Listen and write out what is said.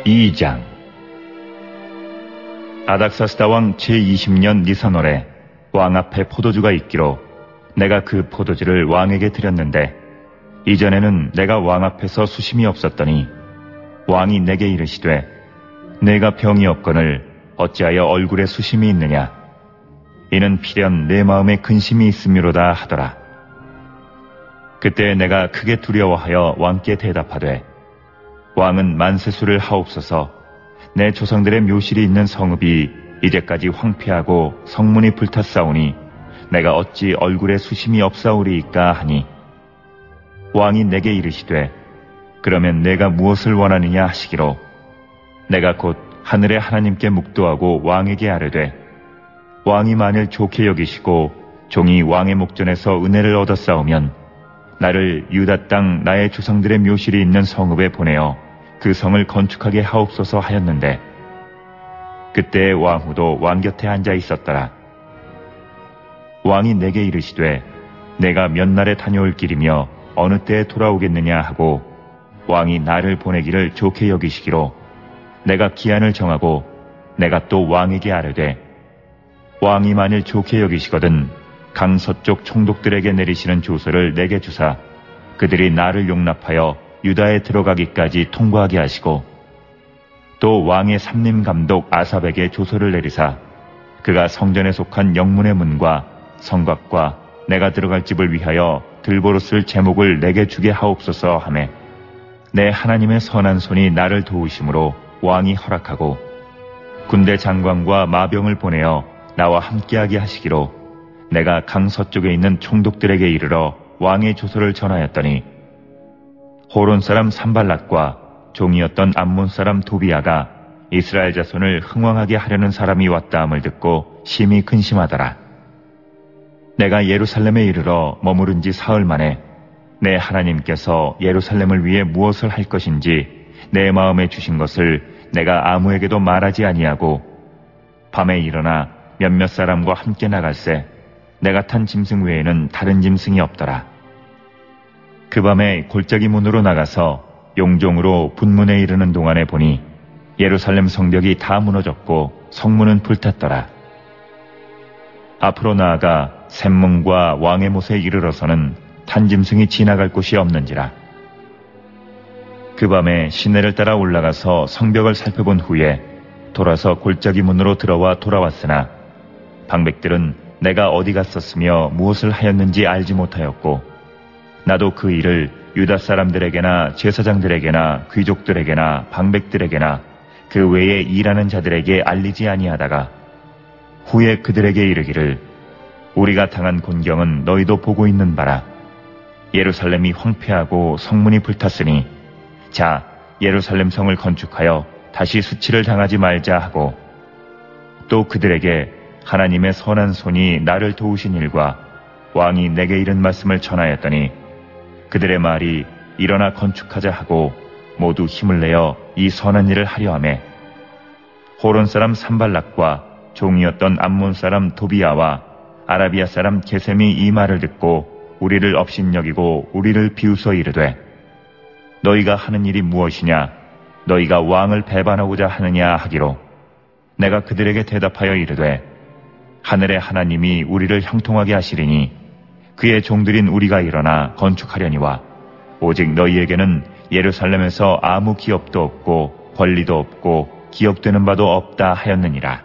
2장. 아닥사스다 왕 제20년 니산월에 왕 앞에 포도주가 있기로 내가 그 포도주를 왕에게 드렸는데, 이전에는 내가 왕 앞에서 수심이 없었더니 왕이 내게 이르시되, 내가 병이 없거늘 어찌하여 얼굴에 수심이 있느냐? 이는 필연 내 마음에 근심이 있음이로다 하더라. 그때 내가 크게 두려워하여 왕께 대답하되, 왕은 만세수를 하옵소서. 내 조상들의 묘실이 있는 성읍이 이제까지 황폐하고 성문이 불탔사오니 내가 어찌 얼굴에 수심이 없사오리이까 하니, 왕이 내게 이르시되, 그러면 내가 무엇을 원하느냐 하시기로, 내가 곧 하늘의 하나님께 묵도하고 왕에게 아뢰되, 왕이 만일 좋게 여기시고 종이 왕의 목전에서 은혜를 얻었사오면 나를 유다 땅 나의 조상들의 묘실이 있는 성읍에 보내어 그 성을 건축하게 하옵소서 하였는데, 그때 왕후도 왕 곁에 앉아 있었더라. 왕이 내게 이르시되, 내가 몇 날에 다녀올 길이며 어느 때에 돌아오겠느냐 하고, 왕이 나를 보내기를 좋게 여기시기로 내가 기한을 정하고, 내가 또 왕에게 아뢰되, 왕이 만일 좋게 여기시거든 강 서쪽 총독들에게 내리시는 조서를 내게 주사 그들이 나를 용납하여 유다에 들어가기까지 통과하게 하시고, 또 왕의 삼림 감독 아삽에게 조서를 내리사 그가 성전에 속한 영문의 문과 성곽과 내가 들어갈 집을 위하여 들보로 쓸 제목을 내게 주게 하옵소서 하매, 내 하나님의 선한 손이 나를 도우심으로 왕이 허락하고 군대 장관과 마병을 보내어 나와 함께하게 하시기로 내가 강 서쪽에 있는 총독들에게 이르러 왕의 조서를 전하였더니, 호론 사람 산발랏과 종이었던 암몬 사람 도비아가 이스라엘 자손을 흥왕하게 하려는 사람이 왔다함을 듣고 심히 근심하더라. 내가 예루살렘에 이르러 머무른 지 사흘 만에 내 하나님께서 예루살렘을 위해 무엇을 할 것인지 내 마음에 주신 것을 내가 아무에게도 말하지 아니하고, 밤에 일어나 몇몇 사람과 함께 나갈새 내가 탄 짐승 외에는 다른 짐승이 없더라. 그 밤에 골짜기 문으로 나가서 용종으로 분문에 이르는 동안에 보니 예루살렘 성벽이 다 무너졌고 성문은 불탔더라. 앞으로 나아가 샘문과 왕의 못에 이르러서는 탄 짐승이 지나갈 곳이 없는지라. 그 밤에 시내를 따라 올라가서 성벽을 살펴본 후에 돌아서 골짜기 문으로 들어와 돌아왔으나 방백들은 내가 어디 갔었으며 무엇을 하였는지 알지 못하였고, 나도 그 일을 유다 사람들에게나 제사장들에게나 귀족들에게나 방백들에게나 그 외에 일하는 자들에게 알리지 아니하다가 후에 그들에게 이르기를, 우리가 당한 곤경은 너희도 보고 있는 바라. 예루살렘이 황폐하고 성문이 불탔으니 자, 예루살렘 성을 건축하여 다시 수치를 당하지 말자 하고, 또 그들에게 하나님의 선한 손이 나를 도우신 일과 왕이 내게 이른 말씀을 전하였더니, 그들의 말이 일어나 건축하자 하고 모두 힘을 내어 이 선한 일을 하려 하매, 호론 사람 산발랏과 종이었던 암몬 사람 도비아와 아라비아 사람 게셈이 이 말을 듣고 우리를 업신여기고 우리를 비웃어 이르되, 너희가 하는 일이 무엇이냐? 너희가 왕을 배반하고자 하느냐 하기로, 내가 그들에게 대답하여 이르되, 하늘의 하나님이 우리를 형통하게 하시리니 그의 종들인 우리가 일어나 건축하려니와, 오직 너희에게는 예루살렘에서 아무 기업도 없고 권리도 없고 기업되는 바도 없다 하였느니라.